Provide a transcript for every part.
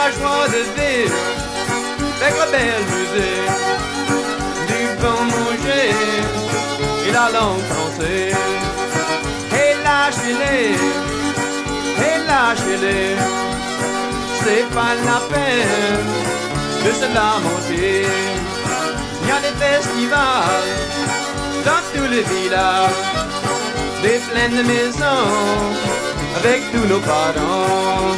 la joie de vivre avec la belle musique, du bon manger et la langue française. Et lâchez-les, c'est pas la peine de se lamenter. Il y a des festivals dans tous les villages, des plaines de maisons avec tous nos parents.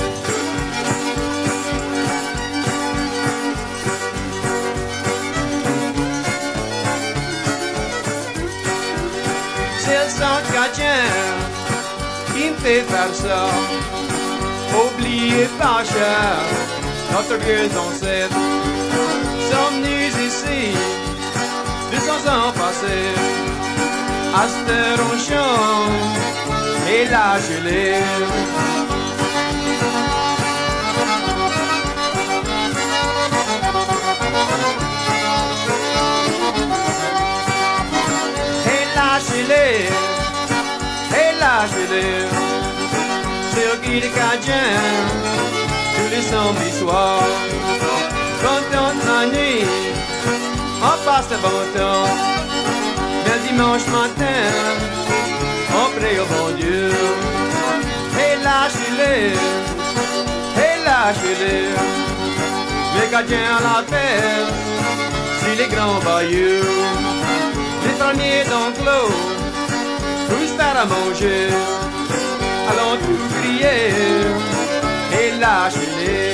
C'est le sang chrétien qui me fait faire ça. Oubliez pas cher notre vieux ancêtre, sommes venus ici 200 ans passés. À cette heure on chante et lâchez-les. Et lâchez-les, c'est au guide cadien, tous les samedis soirs. Quand on la nuit, on passe le bon temps, mais le dimanche matin, on prie au bon Dieu. Et lâchez-les, les cadiens à la fête, sur les grands bayous. Les fermiers d'enclos, tous faire à manger, allons tout crier et lâchez-les.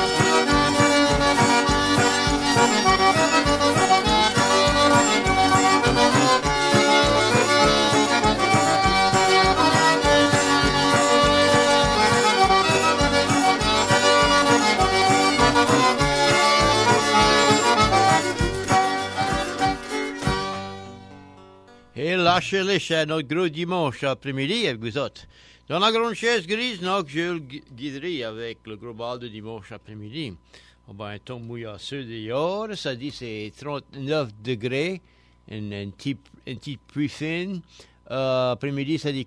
Et lâchez-les, c'est notre gros dimanche après-midi avec vous autres. Dans la grande chaise grise, donc, je le guiderai avec le gros bal de dimanche après-midi. On va un temps mouillasseux dehors, ça dit c'est 39 degrés, une petite pluie fine. Après-midi, ça dit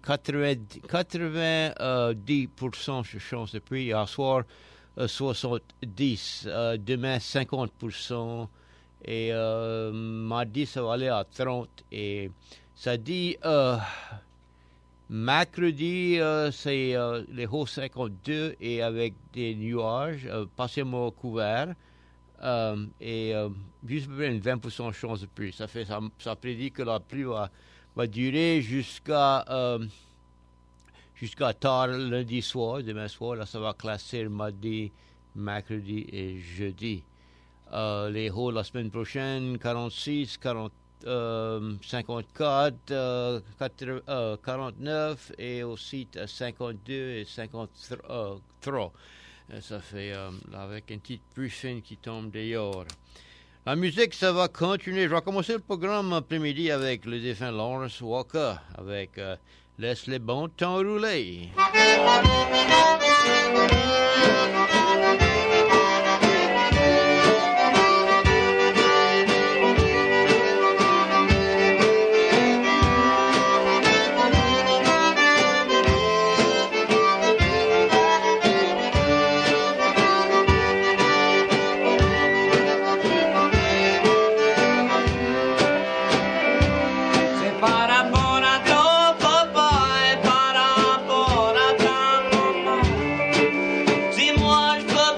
90% de chance de pluie. À soir, 70%. Demain, 50%. Et mardi, ça va aller à 30%. Et ça dit, mercredi, c'est les hauts 52 et avec des nuages, partiellement couverts. Et juste à peu près une 20% de chance de pluie. Ça prédit que la pluie va durer jusqu'à tard lundi soir, demain soir. Là, ça va classer mardi, mercredi et jeudi. Les hauts la semaine prochaine, 46, 54, 49 et aussi 52 et 53. Ça fait avec une petite pluie fine qui tombe dehors. La musique, ça va continuer. Je vais commencer le programme après-midi avec le défunt Lawrence Walker avec Laisse les bons temps rouler. Moi je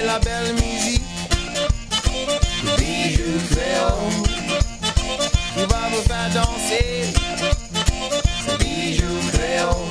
la belle musique, le bijou créole, qui va vous faire danser, ce bijou créole.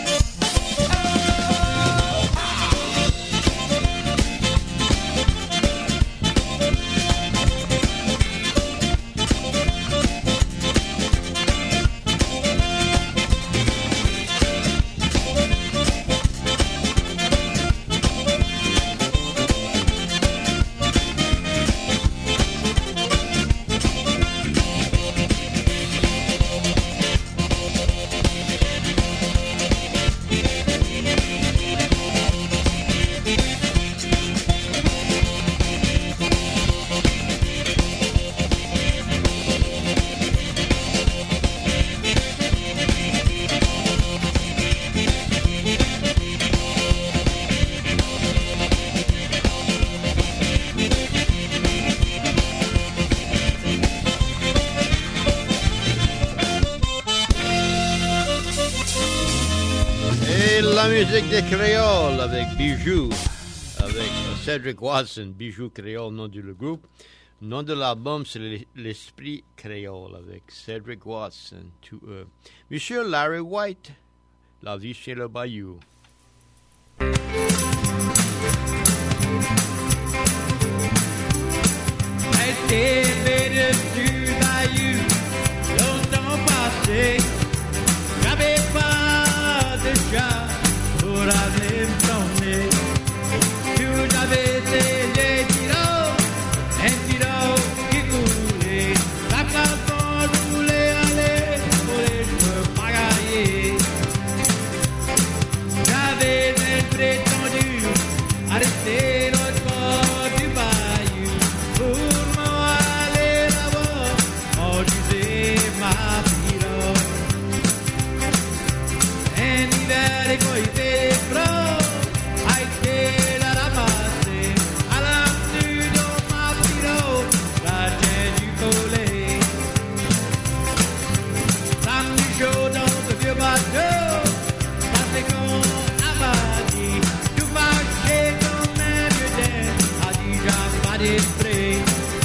La musique des créoles avec Bijou, avec Cedric Watson, Bijou créole, nom du groupe. Nom de l'album, c'est l'Esprit créole avec Cedric Watson. Monsieur Larry White, La vie chez le Bayou. Été du Bayou, longtemps passé, j'avais pas de chat pour aller me promener. Tout j'avais des tiroirs, un tiroir qui coulait, la plafond voulait aller pour les cheveux pagaillés. J'avais un prétendu à rester l'autre bord du bayou pour m'en aller là-bas, en disait ma pirogue. Un hiver et quand il fait froid, a été la ramasser à l'insu de ma pirogue, la chaîne du collet. Flamme du chaud dans ce vieux bateau, ça fait qu'on a bâti, tout marché comme un vieux dent, a déjà pas d'esprit.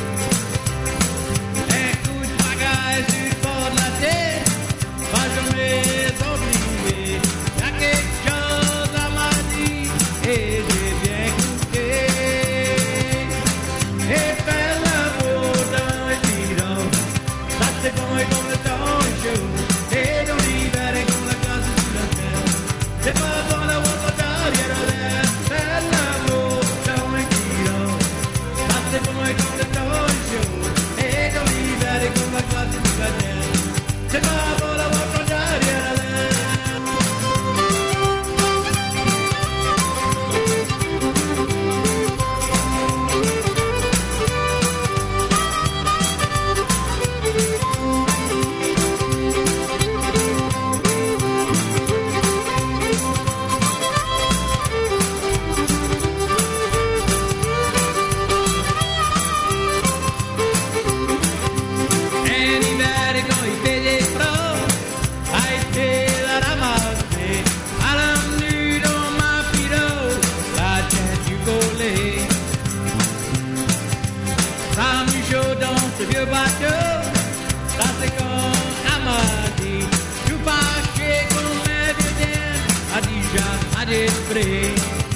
Un coup de pagaille sur le bord de la tête, pas jamais oublié. Y'a quelque chose à m'a dit et j'ai bien écouté. Et faire l'amour dans un bidon, ça c'est bon et comme le temps est chaud. Et dans l'hiver et comme la glace sur la terre, c'est pas bon d'avoir ton derrière à l'air. Faire l'amour dans un bidon, ça c'est bon et comme le temps est chaud. Et dans l'hiver et comme la glace sur la terre, c'est pas bon d'avoir ton derrière à l'air. Un hiver et quand il faisait froid, a été la ramasser à l'avenue dans ma pirogue, la tête du collet. Ça me chaud dans ce vieux bateau, ça c'est quand elle m'a dit, tout marché comme un vieux dent, a déjà pas d'esprit.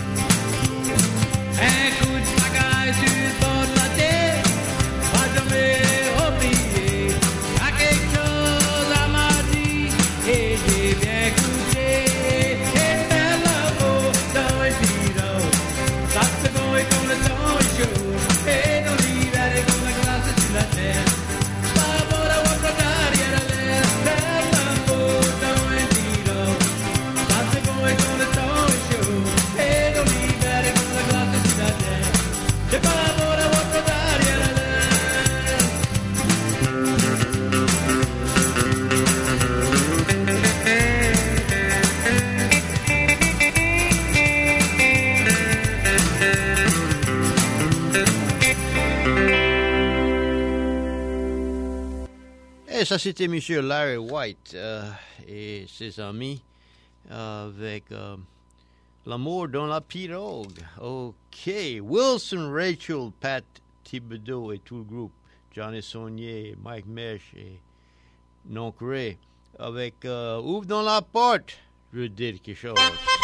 Un coup de pagaille sur le bord de la tête, pas jamais oublié. Y'a quelque chose à m'a dit et j'ai bien écouté. Et faire l'amour dans un bidon, ça c'est bon et comme le temps est chaud. Et dans l'hiver et comme la glace sur la terre, pas bon d'avoir ton derrière à l'air. Faire l'amour dans un bidon, ça c'est bon et comme le temps est chaud. Et dans l'hiver et comme la glace sur la terre, c'est pas bon d'avoir ton derrière à l'air. Et ça, c'était Monsieur Larry White et ses amis avec L'amour dans la pirogue. OK. Wilson, Rachel, Pat Thibodeau et tout le groupe. Johnny Saunier, Mike Mesh et Nonc Ray. Avec Ouvre dans la porte. Je veux dire quelque chose.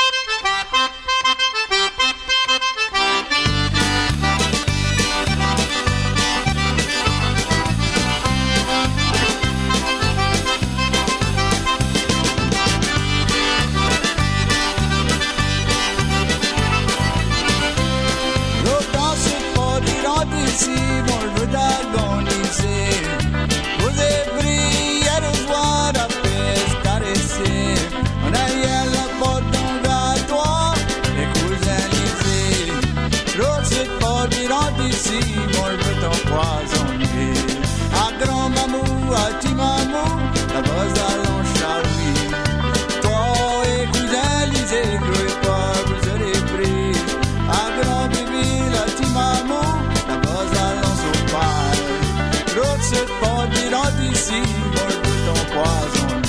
Ici, moi je veux t'agoniser. Vous ébris à le soir à faire caresser. On a rien la porte d'un gâteau, les cousins lisés. L'autre c'est pas dire d'ici, moi je veux t'empoisonner. À grand mamou, à petit mamou, la base allons charlie. Toi et cousins lisés, que pas vous serez pris. À grand bébé, la petit mamou. L'autre c'est pas dire d'ici, moi je veux t'empoisonner.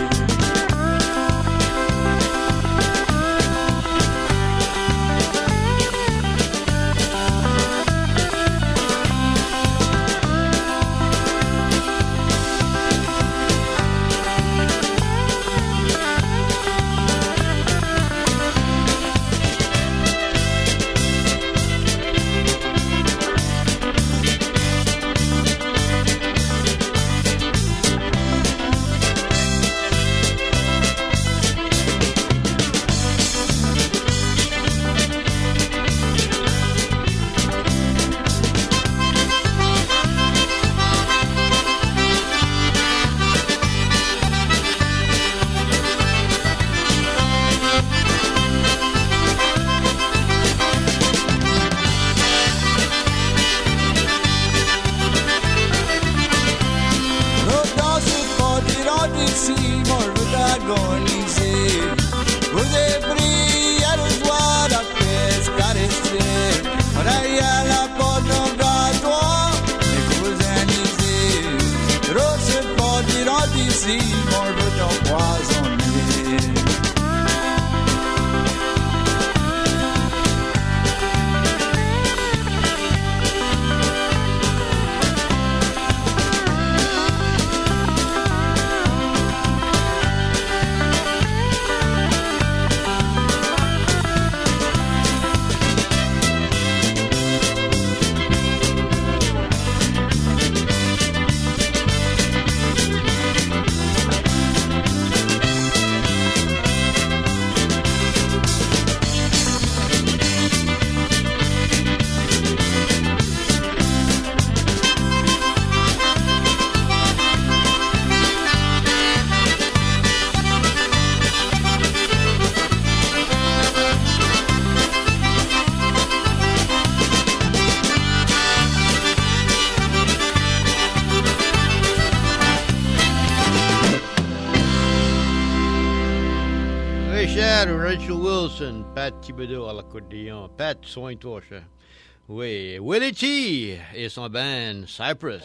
Rachel Wilson, Pat Thibodeau à l'accordéon. Pat, soigne-toi, cher. Oui, Willie T et son band Cypress.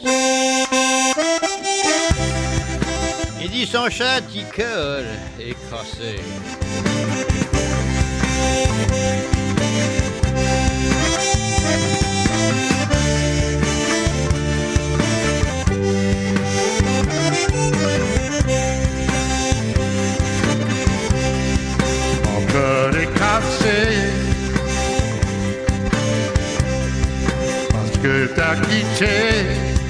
Il dit son châti cœur est cassé. Mon cœur est cassé parce que t'as quitté.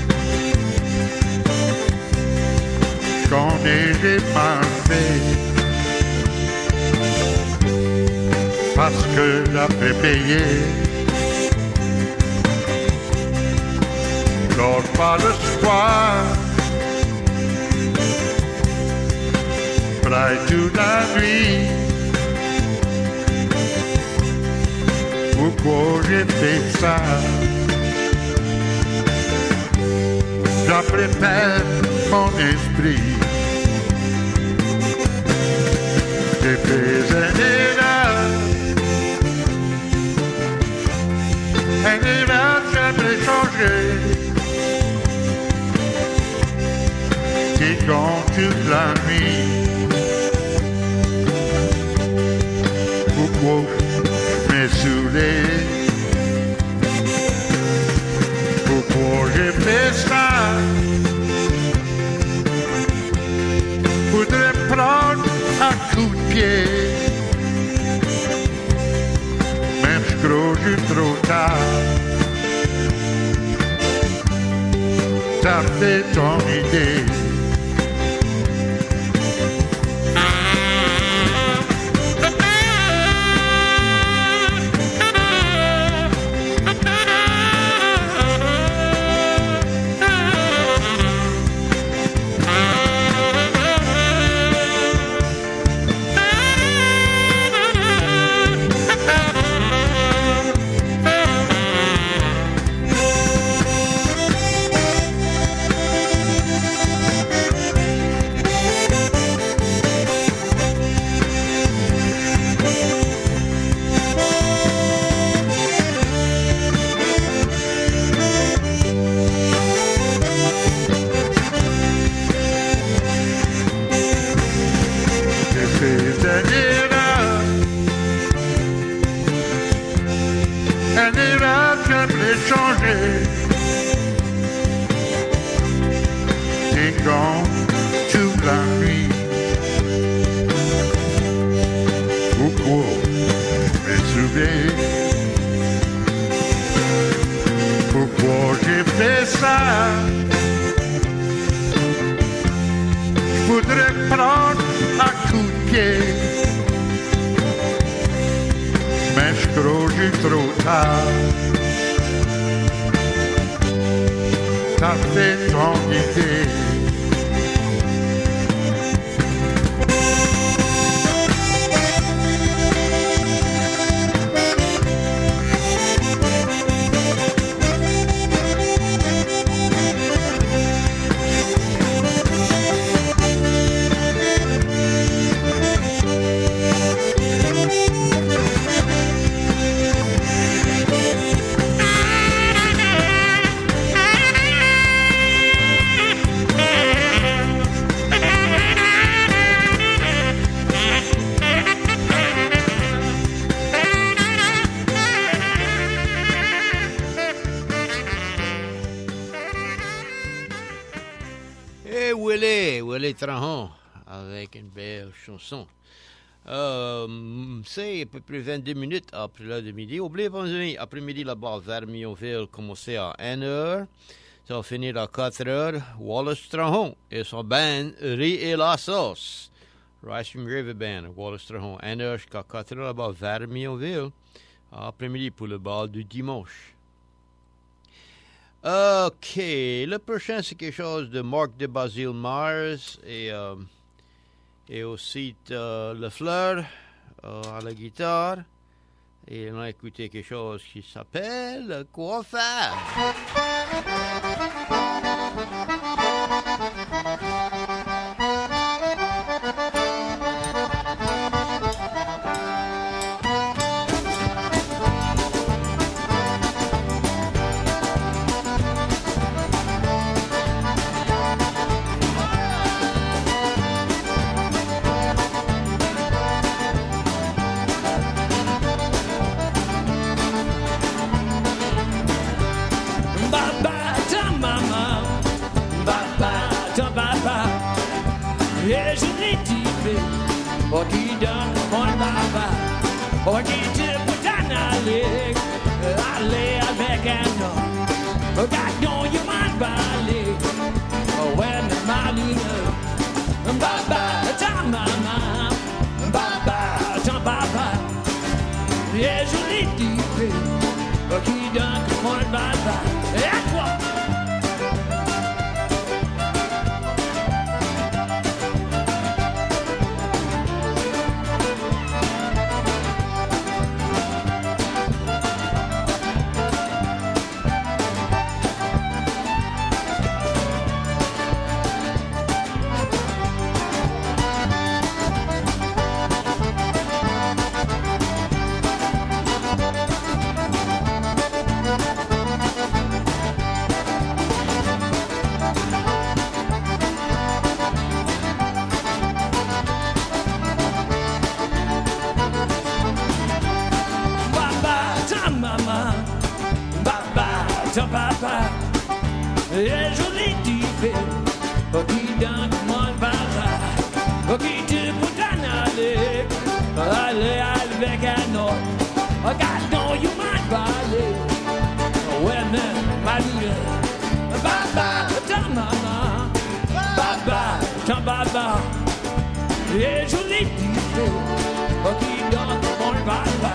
Qu'on est des parfaits parce que t'as fait payer. L'autre pas le soir, braille toute la nuit. Pourquoi j'ai fait ça? Je prépare mon esprit. J'ai fait un erreur, jamais changé. Qui compte toute la nuit. Pourquoi souffler. Pourquoi j'ai fait ça? Faudrait prendre un coup de pied. Mais je crois que j'ai trop tard. T'as fait ton idée. Willie Trahan avec une belle chanson. C'est à peu près 22 minutes après l'heure de midi. Oubliez pas, après-midi là-bas vers Millonville, commencer à 1h. Ça va finir à 4h. Wallace Trahan et son band Riz et la Sauce. Racing River Band, Wallace Trahan. 1h jusqu'à 4h là-bas vers Millonville. Après-midi pour le bal du dimanche. OK. Le prochain, c'est quelque chose de Marc de Basile Mars et aussi Le Fleur à la guitare. Et on a écouté quelque chose qui s'appelle Quoi faire? ton papa, et joli type, pour qui donne mon papa, pour qui te peut aller, aller avec un autre. Regardons, you might baller, ouais, mais ma douleur, papa, ton maman, papa, ton papa, et joli type, pour qui donne mon papa.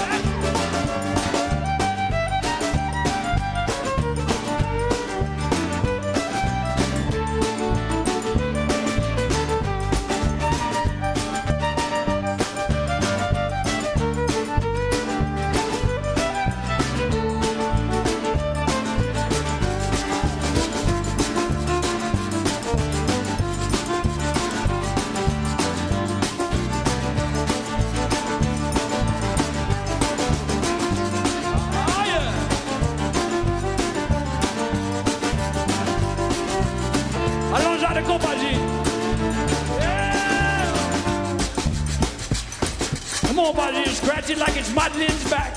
Scratch it like it's Madeline's back.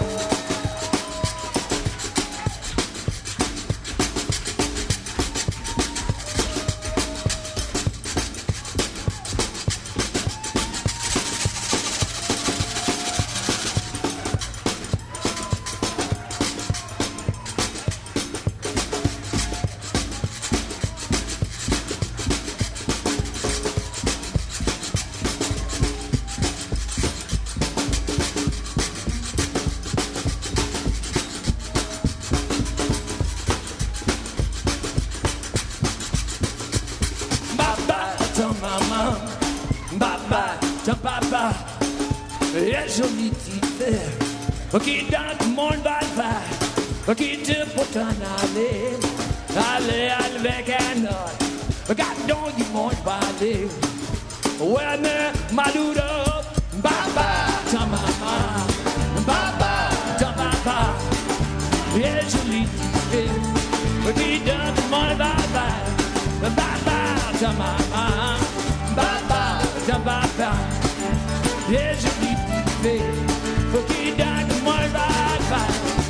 Joli type, qui donne mon bal qui te peut en aller, aller avec un autre. Regardons du monde parler, ouais mais Maduro, papa, ta maman, papa, ta papa, joli type, qui donne mon bal papa, ta maman, papa, ta papa, joli type. Pour qui donne mon bye-bye.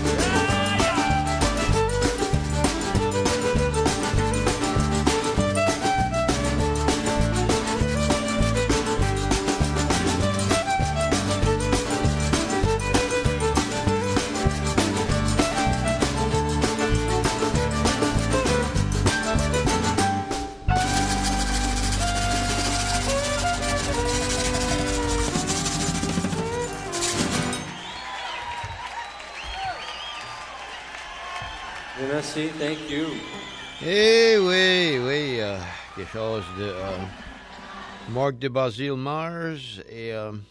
Merci, thank you. Eh oui, quelque chose de Marc de Basile Mars et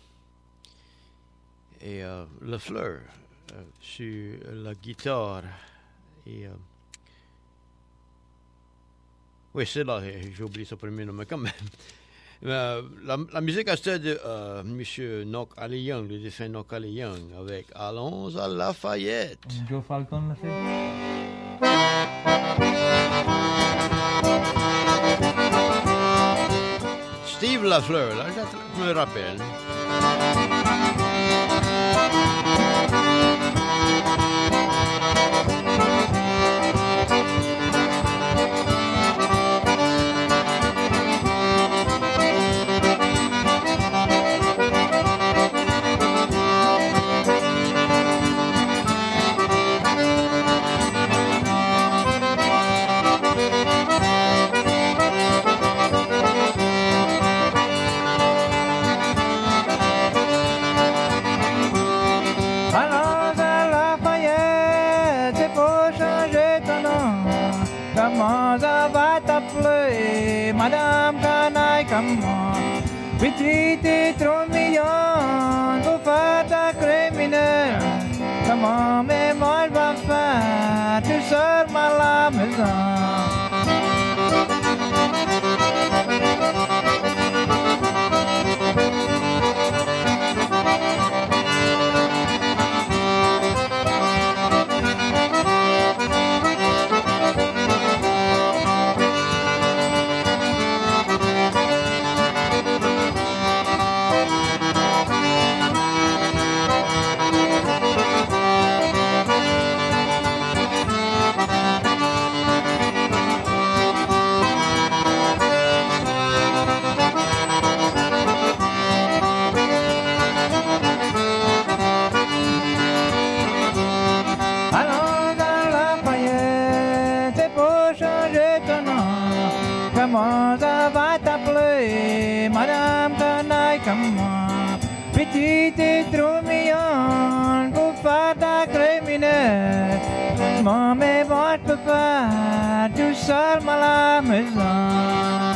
La Fleur sur la guitare. Et oui, c'est là, j'ai oublié son premier nom, mais quand même. La musique à c'était de M. Nock Ali Young, le défunt Nock Ali Young, avec Allons à Lafayette. Joe Falcon l'a fait. Steve Lafleur, là, je me rappelle. Madame Canaille comme moi, petite trop mignonne, pour faire ta criminelle. Comment mais moi elle va faire, tu sors mal à la maison. ça va t'appeler Madame Canaille comme moi. Petite et trop mignonne pour faire ta criminelle. Maman et votre papa, tout seul à la maison.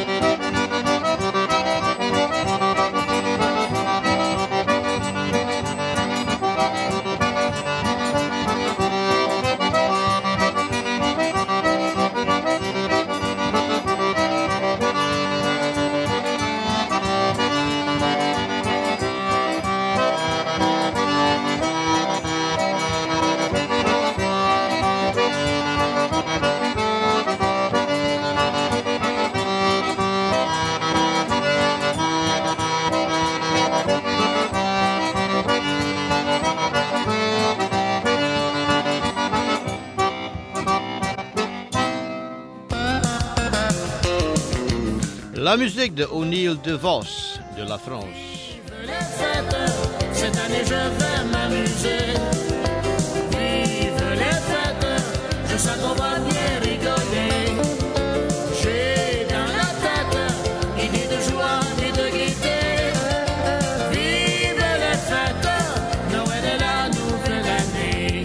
La musique de O'Neill DeVos de la France. Les fêtes, cette année je vais m'amuser. Vive les fêtes, je sais qu'on va bien rigoler. J'ai dans la tête idée de joie et de gaieté. Vive les fêtes, Noël est la nouvelle année.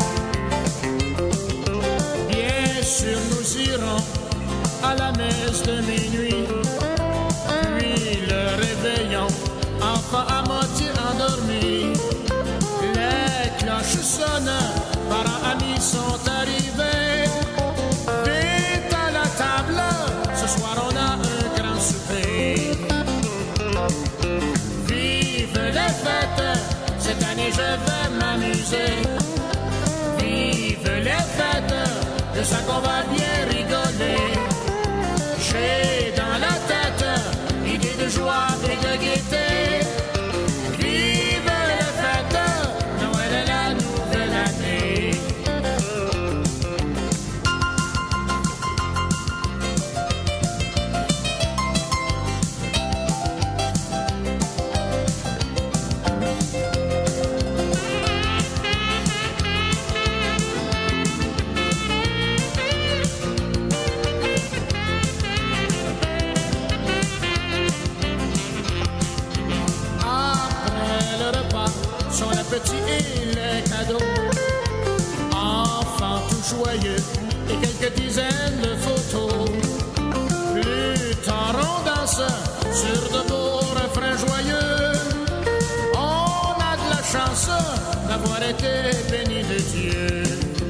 Bien sûr nous irons à la messe de minuit. Enfant à moitié endormi, les cloches sonnent, parents amis sont arrivés. Vite à la table, ce soir on a un grand souper. Vive les fêtes, cette année je vais m'amuser. Vive les fêtes, je sais qu'on va bien rigoler. J'ai dans la tête idée de joie et de gaieté. Petits et les cadeaux, enfants tout joyeux et quelques dizaines de photos. Plus tard on danse sur de beaux refrains joyeux. On a de la chance d'avoir été béni de Dieu.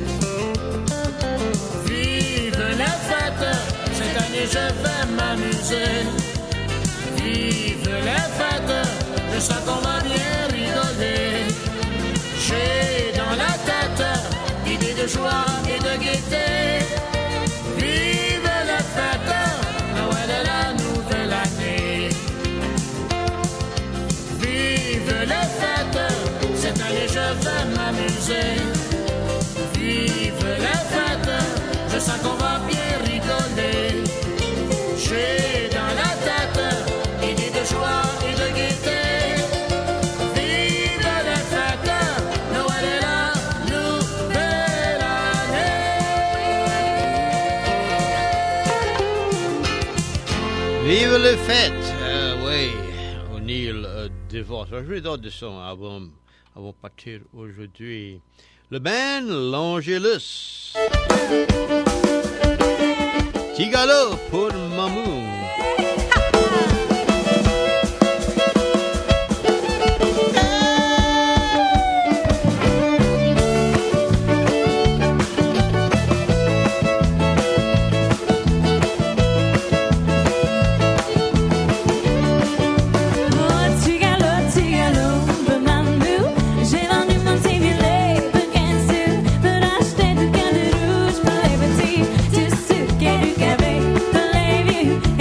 Vive les fêtes, cette année je vais m'amuser. Vive les fêtes, je sais qu'on va bien rigoler. J'ai dans la tête idée de joie et de gaieté. Vive les fêtes, Noël est la nouvelle année. Vive les fêtes, cette année je vais m'amuser. Vive les fêtes, je sais qu'on va bien rigoler. J'ai dans la tête idée de joie et de gaieté. Vive les fêtes! Oui, O'Neill DeVos. Je vais d'autres sons avant de partir aujourd'hui. Le band L'Angelus. Tigalo pour Mamou. You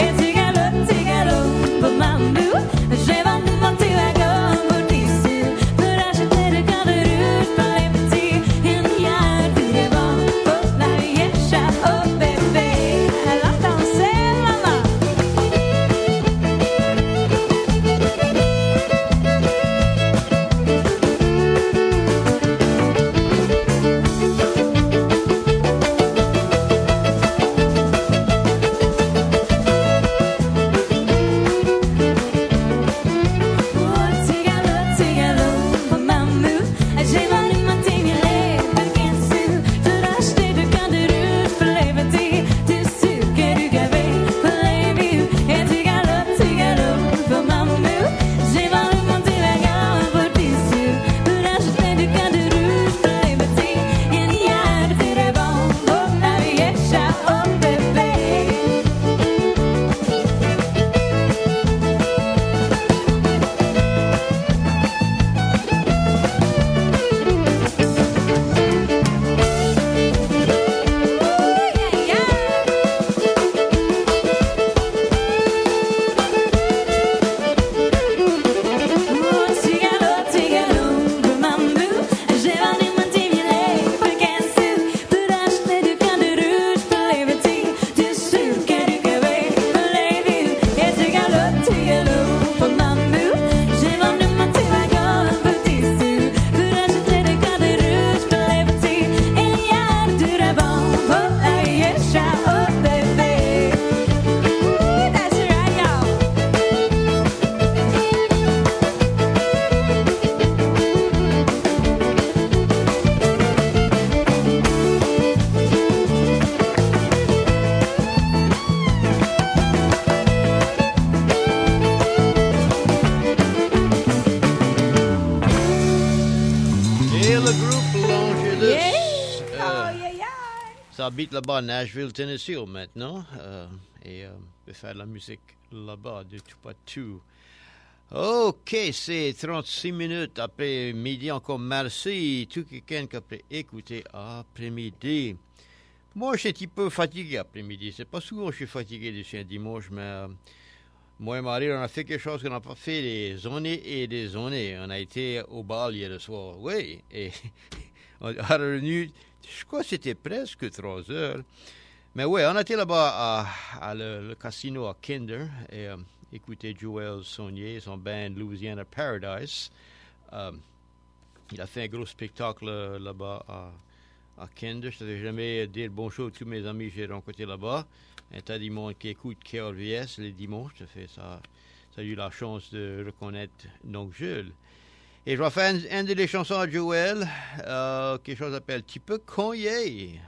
Ça habite là-bas à Nashville, Tennessee maintenant. Et peut faire de la musique là-bas de tout partout. OK, c'est 36 minutes après midi encore. Merci tout quelqu'un qui a écouté après-midi. Moi, je suis un petit peu fatigué après-midi. C'est pas souvent que je suis fatigué d'ici un dimanche, mais moi et Marie, on a fait quelque chose qu'on n'a pas fait des années et des années. On a été au bal hier soir, oui. Et on est revenu, je crois que c'était presque 3 heures. Mais oui, on était là-bas à le casino à Kinder et écouter Joël Saunier, son band Louisiana Paradise. Il a fait un gros spectacle là-bas à Kinder. Je ne savais jamais dire bonjour à tous mes amis que j'ai rencontrés là-bas. Un tas de monde qui écoute KRVS les dimanches. Ça a eu la chance de reconnaître donc Jules. Et je vais faire une des chansons à Joël, quelque chose s'appelle Tu peux cogner.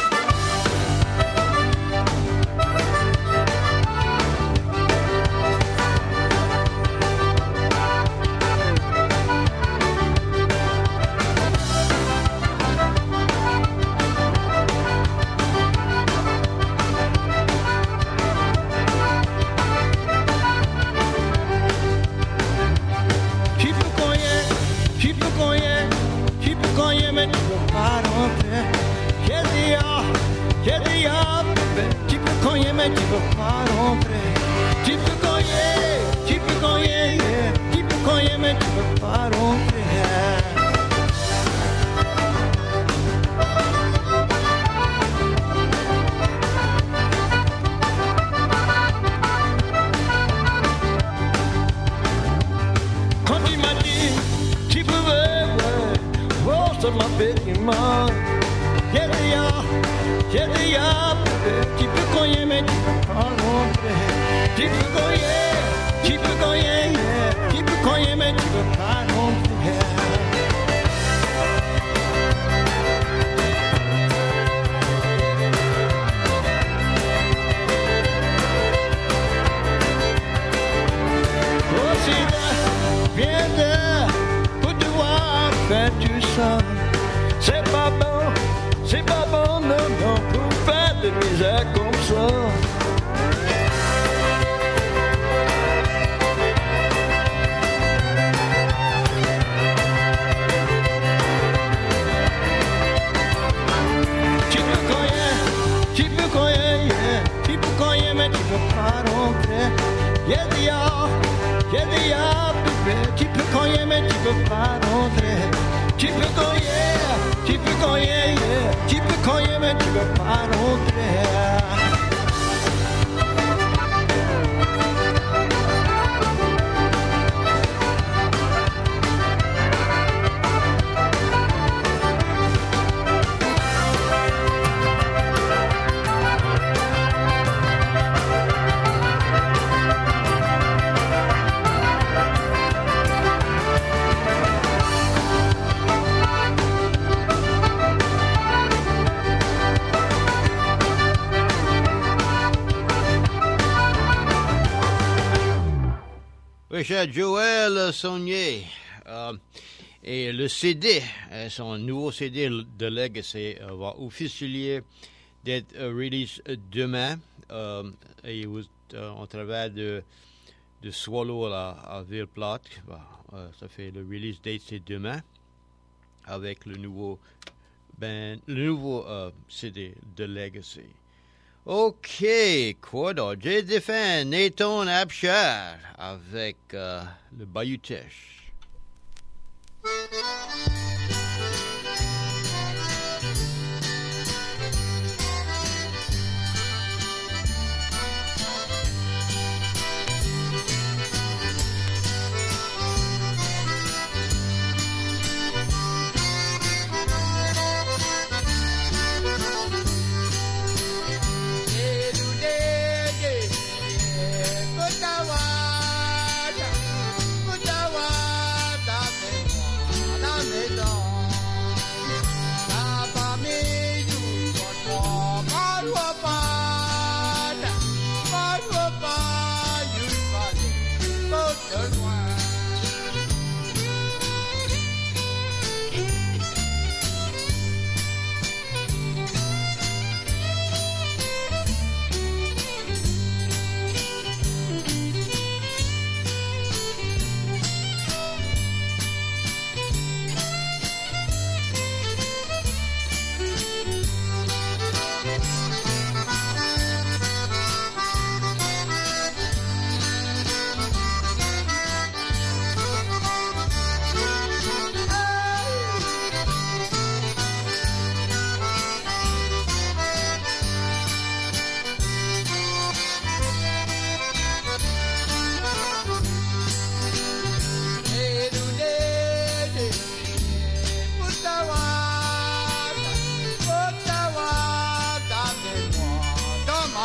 Tu peux pas rentrer. Tu peux cogner, mais tu peux pas rentrer. Quand tu m'as dit, tu pouvais, oh, ça m'a fait mal. Tu peux cogner, mais tu peux pas rentrer. Tu peux cogner, mais tu peux pas rentrer. Oh, si viens là, pour te voir faire tout ça. C'est pas bon, non, pour faire de misère comme ça. Tu peux cogner, mais tu peux pas rentrer. Yeah, bébé, tu peux cogner, mais tu peux pas rentrer. Tu peux cogner, mais tu peux pas rentrer. Oui, cher Joël Saunier. Et le CD, son nouveau CD de Legacy, va officiellement d'être release demain. Et on travaille de Swallow à Ville-Plate. Ça fait le release date, c'est demain, avec le nouveau CD de Legacy. OK, quoi d'autre? J'ai défait Nathan Abshar avec le Bayou Teche. Kutawa,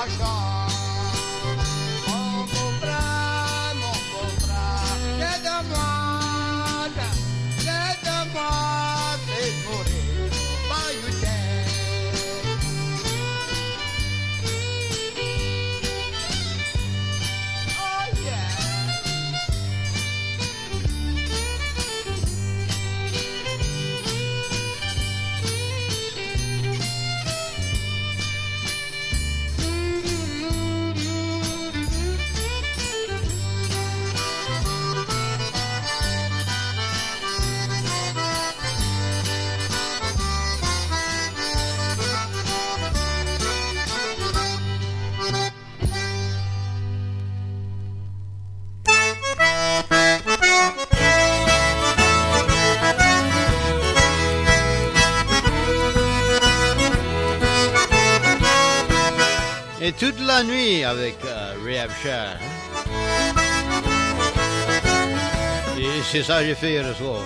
Machin. Mon beau frère, c'est de moi, c'est mourir, pas you Oh yeah. Et toute la nuit avec Ray Abshar. Et c'est ça que j'ai fait hier soir.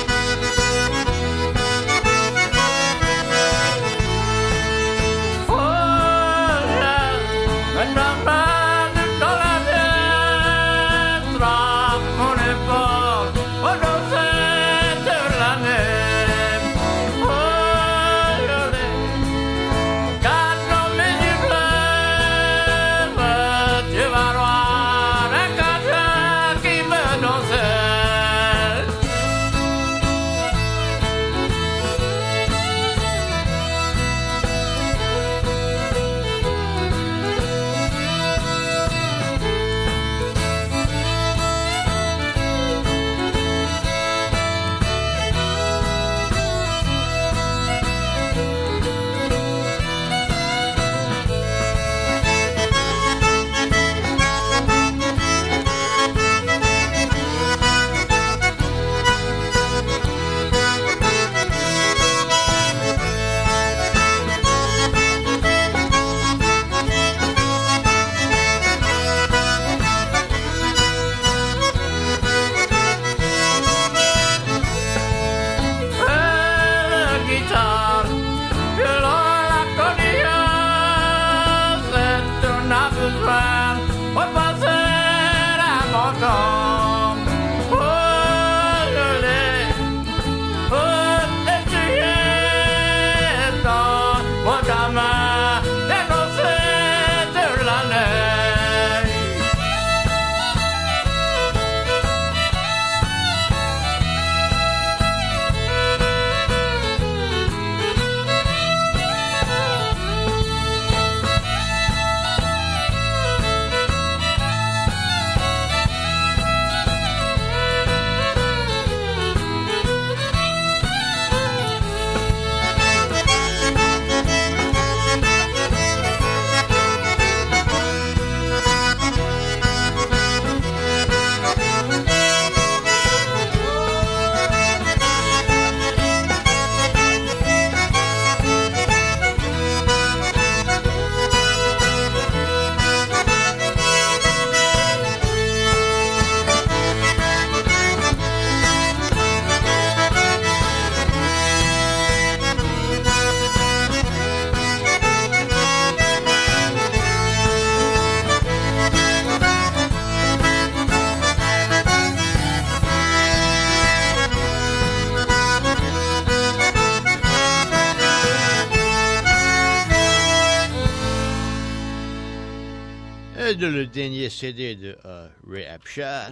Le dernier CD de Ray Abshar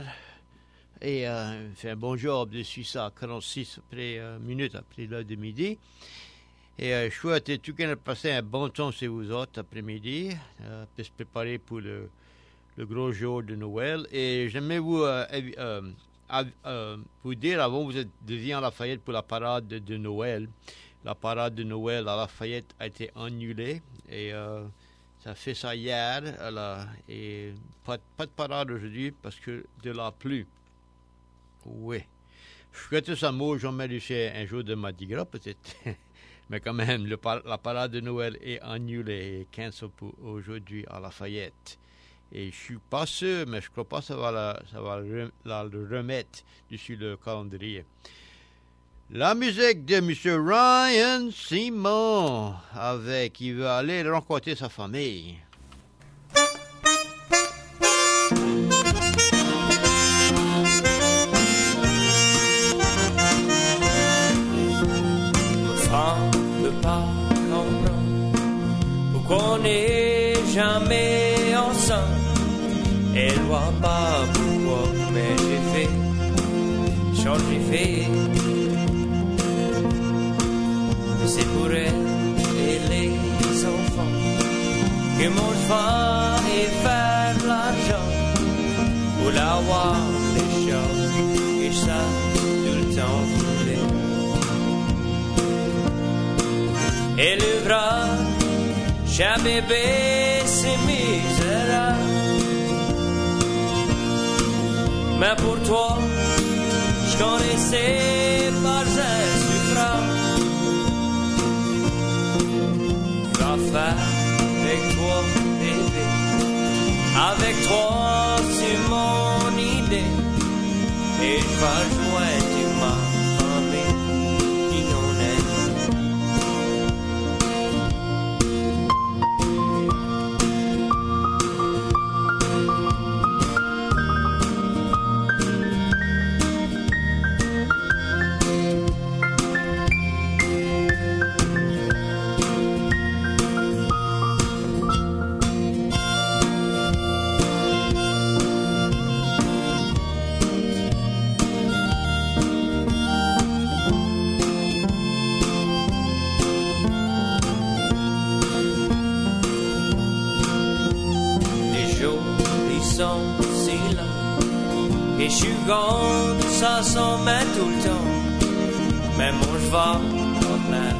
et fait un bon job dessus ça 46 minutes après l'heure de midi et je souhaite tout le monde passer un bon temps chez vous autres après-midi pour se préparer pour le gros jour de Noël et j'aimerais vous dire avant vous deviez à Lafayette pour la parade de Noël. La parade de Noël à Lafayette a été annulée et ça fait ça hier, et pas de parade aujourd'hui parce que de la pluie. Oui. Je souhaite ça mot, j'en mets un jour de Mardi Gras peut-être. Mais quand même, la parade de Noël est annulée et cancel pour aujourd'hui à Lafayette. Et je suis pas sûr, mais je crois pas que ça va le remettre dessus le calendrier. La musique de M. Ryan Simon, il veut aller rencontrer sa famille. qu'on n'est jamais ensemble. Elle voit pas pourquoi, mais j'ai fait, j'ai fait. C'est pour elle et les enfants que mon cheval et faire de l'argent pour l'avoir les choses que ça tout le temps voulait. Et le bras, j'ai bébé, c'est misérable. Mais pour toi, je connaissais pas un suffrage. Je vais faire avec toi, bébé. Avec toi, c'est mon idée. Et je vais joindre ma famille qui en est. Et je suis gone, ça s'en met tout le temps. Mais mon cheval, quand même,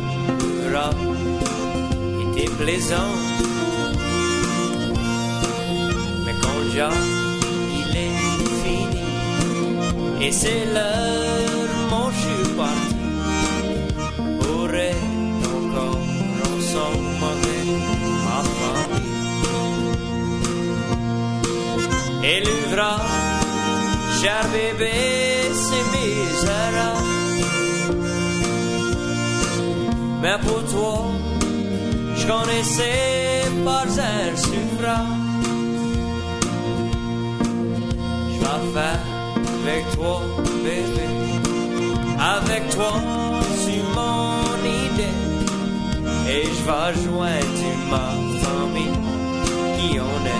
était plaisant. Mais quand Jacques, il est fini, et c'est l'heure, mon je suis parti. Pour être encore ensemble avec ma famille. Et l'ouvrage, cher bébé, c'est misérable. Mais pour toi, je connaissais pas un suffrage. Je vais faire avec toi, bébé. Avec toi, c'est mon idée. Et je vais joindre ma famille qui en est.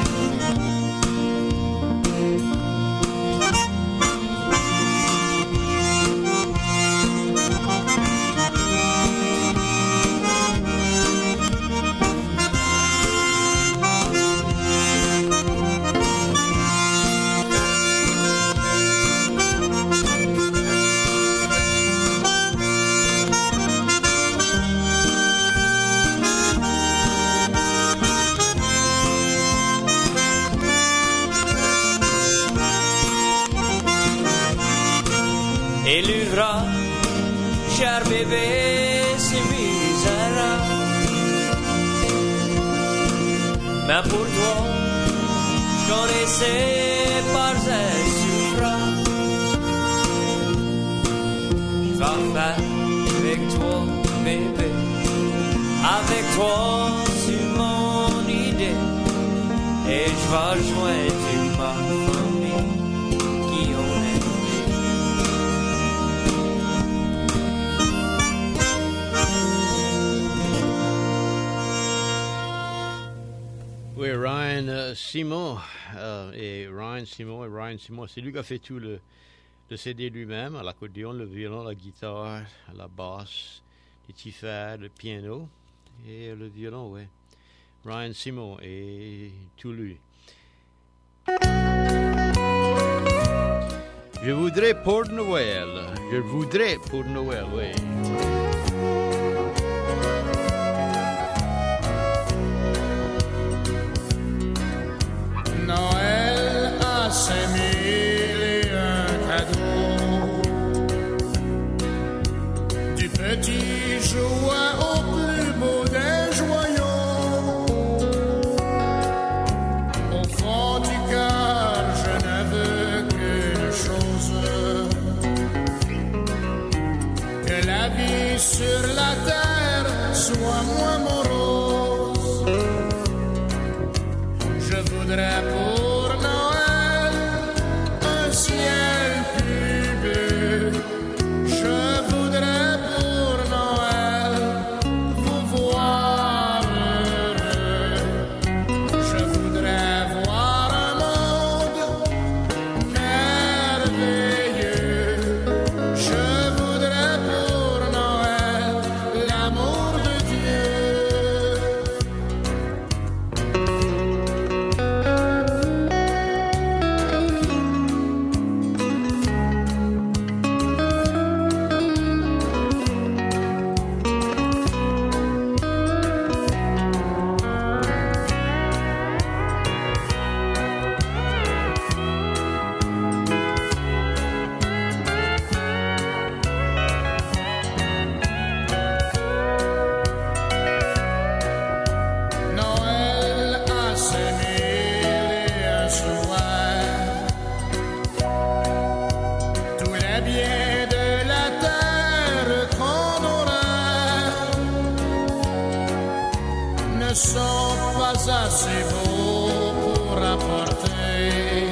Et l'ouvrage, cher bébé, c'est misérable. Mais pour toi, je connaissais pas un suffrage. Je vais faire avec toi, bébé. Avec toi, c'est mon idée. Et je vais joindre ma famille qui en est. Oui, Ryan Simon et Ryan Simon, c'est lui qui a fait tout le CD lui-même, à l'accordéon, le violon, la guitare, la basse, les tifades, le piano et le violon, oui. Ryan Simon et tout lui. Je voudrais pour Noël, oui. Noël a 5001 cadeaux, du petit joie au plus beau des joyaux. Au fond du cœur, je ne veux qu'une chose, que la vie sur la terre soit moins morose. Je voudrais pour Noël un ciel plus bleu. Je voudrais pour Noël vous voir heureux. ne sont pas assez beaux pour apporter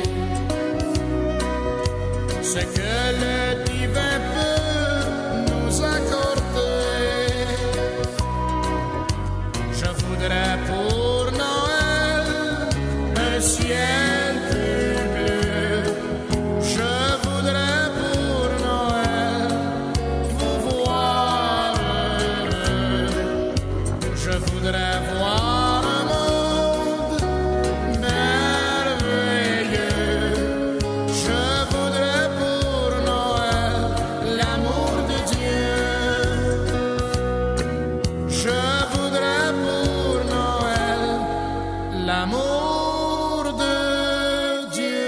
ce que le divin peut nous accorder. Je voudrais pour Noël un ciel plus bleu. Je voudrais pour Noël vous voir heureux. Je voudrais voir un monde merveilleux. Je voudrais pour Noël l'amour de Dieu. Je voudrais pour Noël l'amour de Dieu.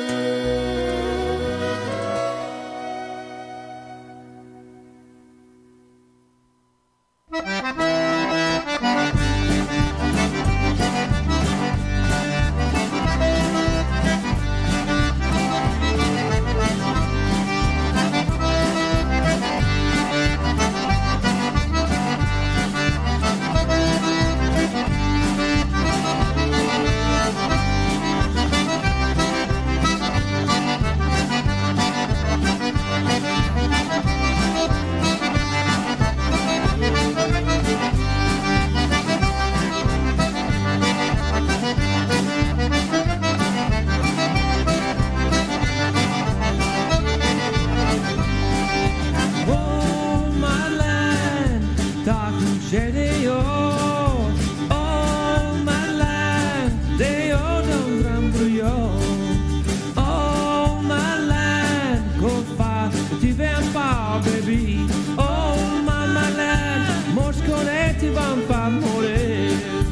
Oh, my land, dark and shady, oh, my land, they all don't run through you. Oh, my land, go far, tu viens pas, baby. Oh, my land, moscone, tu vas pas mourir.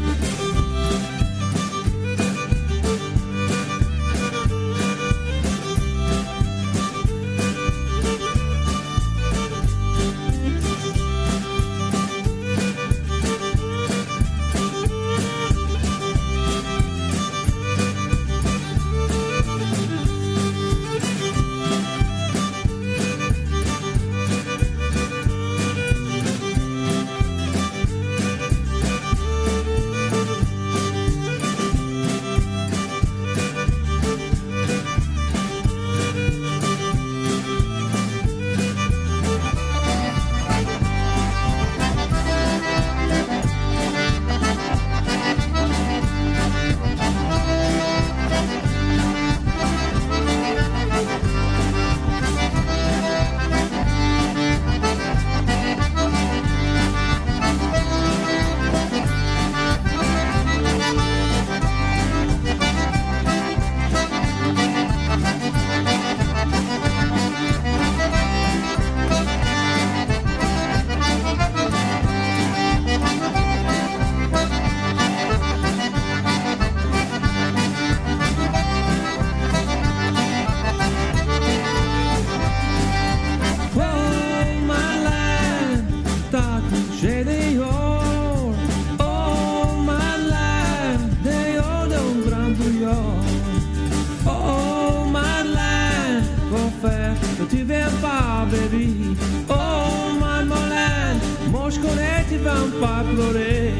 baby. Oh, my land, mosconetti van pas pleurer.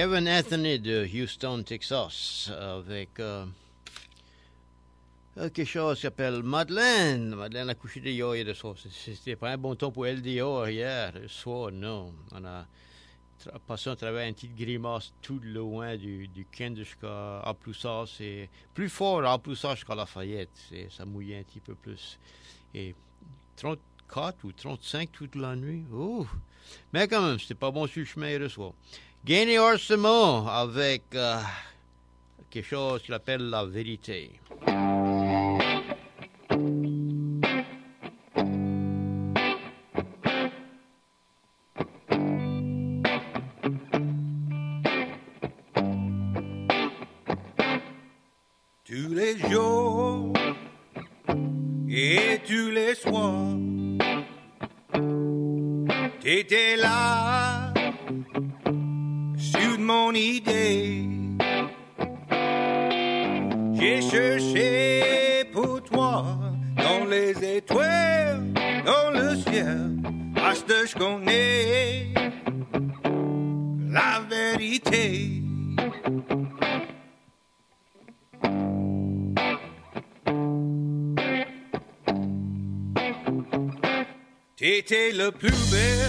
Kevin Anthony de Houston, Texas, avec quelque chose qui s'appelle Madeleine. Madeleine a couché dehors hier soir. C'était pas un bon temps pour elle dehors hier soir, non. On a passé à travers une petite grimace tout loin du Kent jusqu'à Apploussard. C'est plus fort à Apploussard jusqu'à Lafayette. Ça mouillait un petit peu plus. Et 34 ou 35 toute la nuit. Oh. Mais quand même, c'était pas bon sur le chemin hier soir. Gainé Orsemont avec quelque chose qu'il appelle la vérité. Tous les jours et tous les soirs, t'étais là sur mon idée. J'ai cherché pour toi dans les étoiles, dans le ciel, parce que je connais la vérité. T'étais le plus bel